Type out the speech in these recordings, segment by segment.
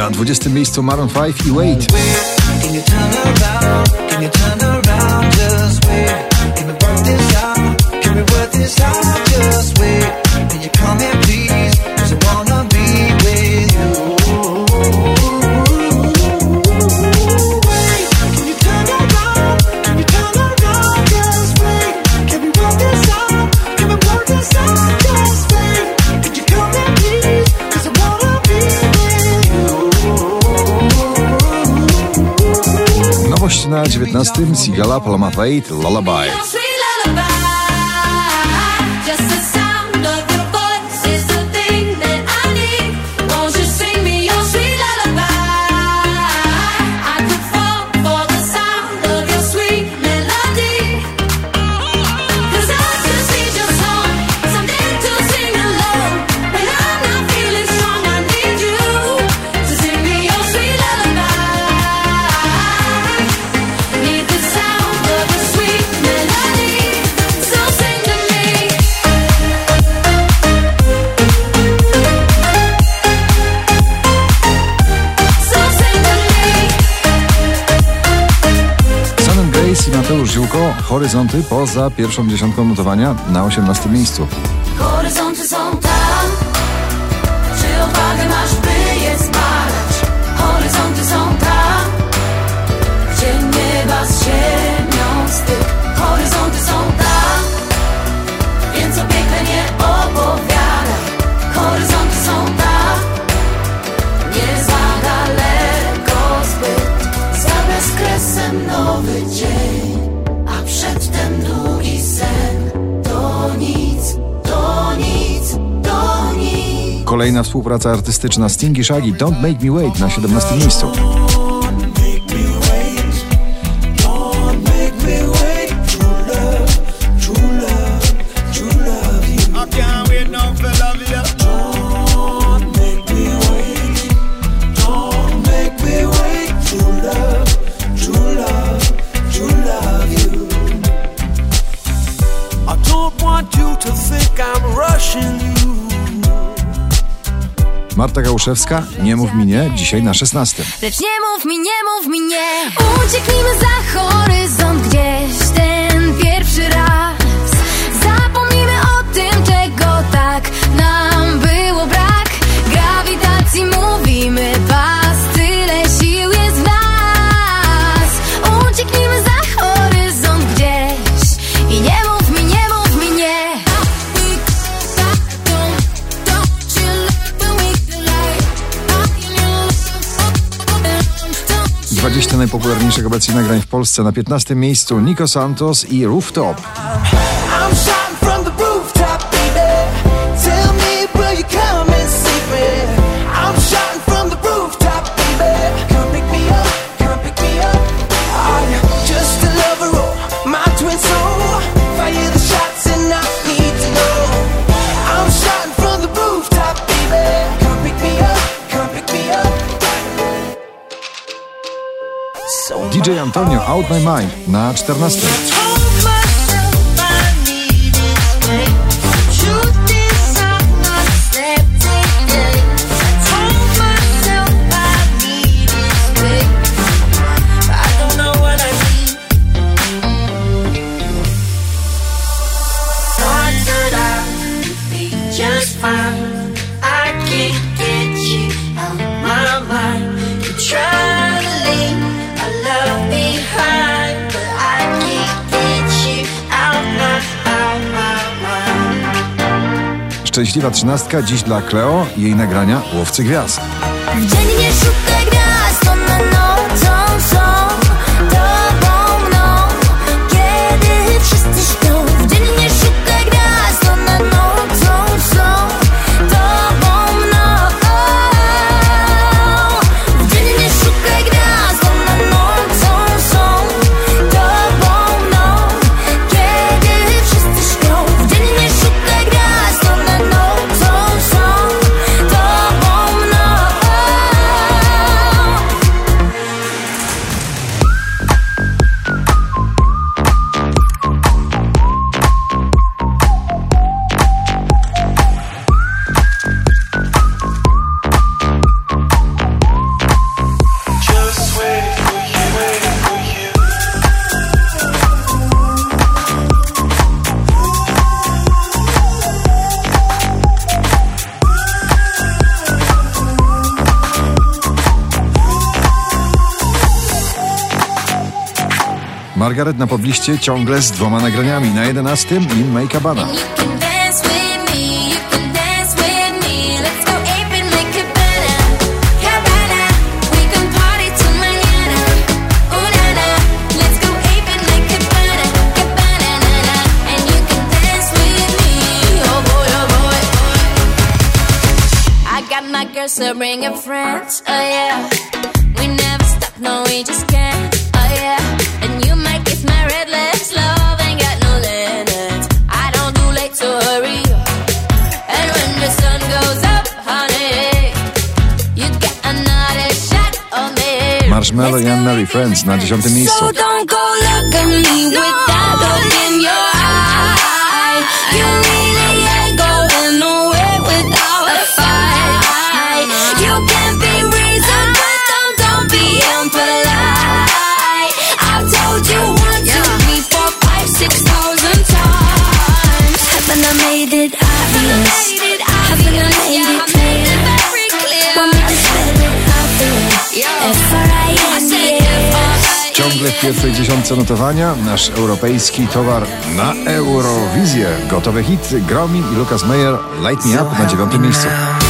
Na 20. miejscu Maroon 5 i Wait. Na 19. Sigala, Paloma Faith, Lullaby. I Mateusz Ziółko, Horyzonty poza pierwszą dziesiątką notowania na 18. miejscu. Horyzonty są tam, czy odwagę masz, by je zbadać? Horyzonty są tam, gdzie nieba z ziemią styk. Horyzonty są tam, więc o piekle nie opowiadaj. Horyzonty są tam, nie za daleko zbyt, za bezkresem nowy dzień, a przedtem długi sen. To nic, to nic, to nic. Kolejna współpraca artystyczna Sting i Shaggy, Don't Make Me Wait na 17. miejscu. Marta Gałuszewska, Nie mów mi nie, dzisiaj na 16. Lecz nie mów mi, nie mów mi nie. Ucieknijmy za horyzont gdzieś ten pierwszy raz. Zapomnijmy o tym, czego tak nam było brak. Grawitacji mówimy pas, tyle sił jest w nas. Ucieknijmy za horyzont gdzieś i nie mów mi, nie mów mi nie. 20 najpopularniejszych obecnie nagrań w Polsce. Na 15. miejscu Nico Santos i Rooftop. DJ Antonio, Out My Mind na 14. Szczęśliwa 13 dziś dla Cleo i jej nagrania Łowcy Gwiazd. W dzień nie szukaj gwiazd, one nocą są tobą mną, kiedy wszyscy śpią. W dzień nie szukaj gwiazd, one nocą są tobą mną. W dzień nie szukaj gwiazd, one nocą są tobą mną, kiedy wszyscy śpią. W dzień nie szukaj gwiazd, one nocą są tobą mną. Margaret na pobliście ciągle z 2 nagraniami. Na 11 In May Cabana. So bring your friends, oh yeah. We never stop, no we just can't, oh yeah. And you might kiss my red lips, love ain't got no limits. I don't do late, so hurry up. And when the sun goes up, honey, you get another shot of me. Marshmello i Anne Marie Friends na 10 miejscu. So don't go look at me with that look in your eye. You really ain't going nowhere without a fight. You can be reasoned, but don't be impolite. I've told you 1, 2, 3, 4, 5, 6,000 times. Haven't I made it obvious? Haven't I made it clear? Want me to spell it obvious? F-R-I-N-D-S. Ciągle w pierwszej dziesiątce notowania nasz europejski towar na Eurowizję. Gotowy hit Gromi i Lucas Meyer Light Me Up na 9 miejscu.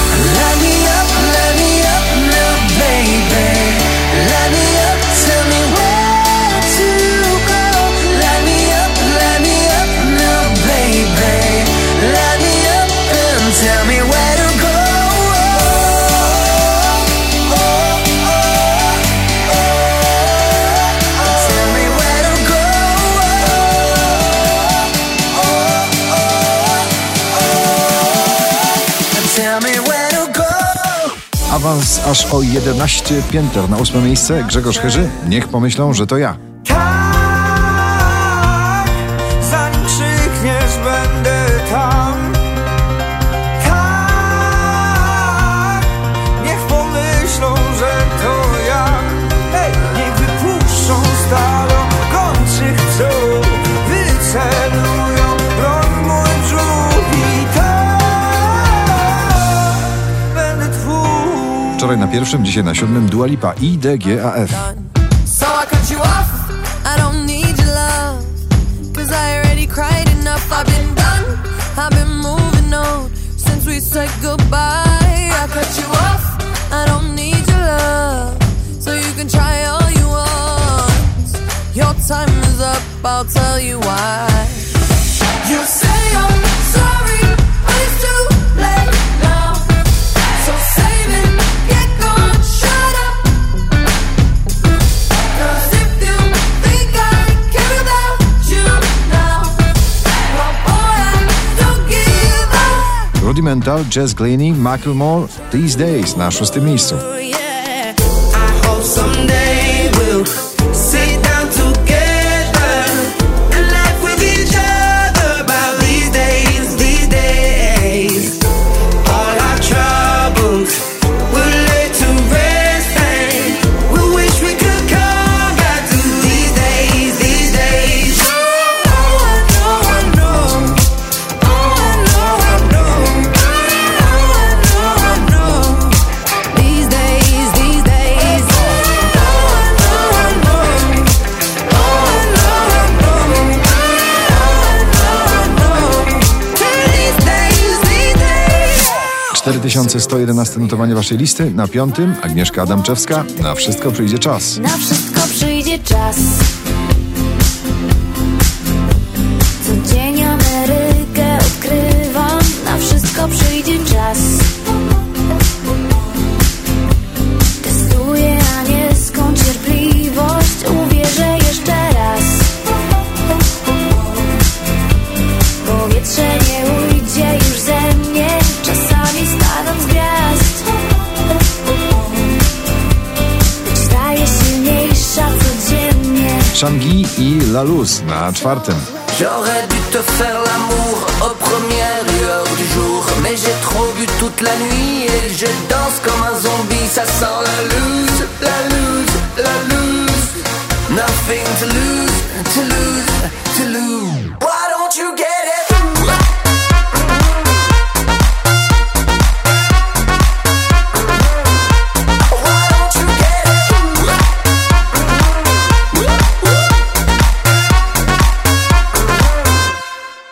Awans aż o 11 pięter na 8 miejsce. Grzegorz Chyży, Niech pomyślą, że to ja. Tak, zanim krzykniesz, będę tam. Tak, niech pomyślą, że to ja. Hej, niech wypuszczą stalogoń, czy chcą, wycelują broń w mój brzuch i tak, będę twój. Wczoraj na 1, dzisiaj na 7 Dua Lipa IDGAF. So I cut you off, I don't need your love, 'cause I already cried enough, I've been done, I've been moving on, since we said goodbye. I cut you off, I don't need your love, so you can try all you want. Your time is up, I'll tell you why. You say I'm sorry, but it's too late now, so save it, get gone, shut up. 'Cause if you think I care about you now, well boy, I don't give up. Rudimental, Jess Glynne, Macklemore These Days na 6 miejscu. Yeah, I hope someday we'll sit down together and laugh with each other about these days, these days. All our troubles we'll lay to rest and we wish we could come back to these days, these days. Oh, I know, I know. Oh, I know, I know. Oh, I know, I know. These days, these days. Oh, I know, I know. Oh, I know, I know. Oh, I know, I know. These days, these days. 4111 notowanie waszej listy. Na 5 Agnieszka Adamczewska. Na wszystko przyjdzie czas. Na wszystko przyjdzie czas. Co dzień Amerykę odkrywam. Na wszystko przyjdzie czas. Testuję anielską cierpliwość. Uwierzę jeszcze raz. Powietrze nie ujdzie już ze mnie. Czasami spadam z gwiazd. Lecz staję silniejsza codziennie. Shangi i La Luz na 4. J'aurais dû te faire l'amour aux premières lueurs du jour, mais j'ai trop bu toute la nuit et je danse comme un zombie. Ça sent la loose, la loose, la loose. Nothing to lose, to lose, to lose. Why don't you get it? Why don't you get it?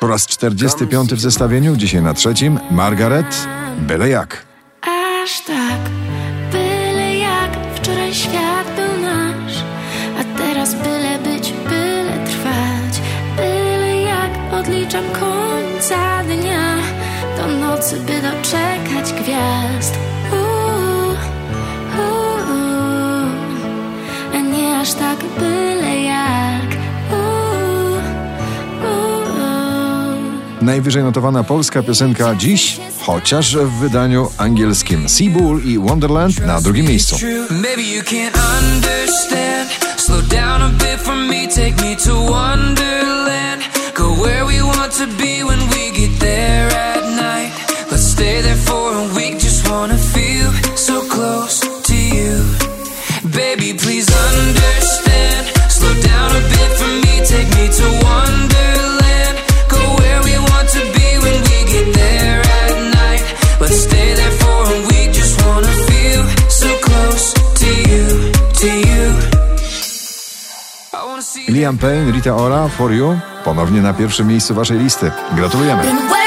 Po raz 45 w zestawieniu, dzisiaj na 3. Margaret, Byle jak. Aż tak, byle jak, wczoraj świat był nasz, a teraz byle być, byle trwać, byle jak, odliczam końca dnia, do nocy, by doczekać gwiazd. A nie aż tak byle jak. Najwyżej notowana polska piosenka dziś, chociaż w wydaniu angielskim. Seabull i Wonderland na 2. miejscu. Maybe you can't understand. Slow down a bit for me, take me to Wonderland. Go where we want to be when we get there at night. Let's stay there for a week, just wanna feel so close to you. Baby, please understand. Slow down a bit for me, take me to Wonderland. Go where we want to be when we get there at night. Let's stay there for a week, just wanna feel so close to you, to you. I wanna see Liam Payne, Rita Ora, For You, ponownie na 1. miejscu waszej listy. Gratulujemy.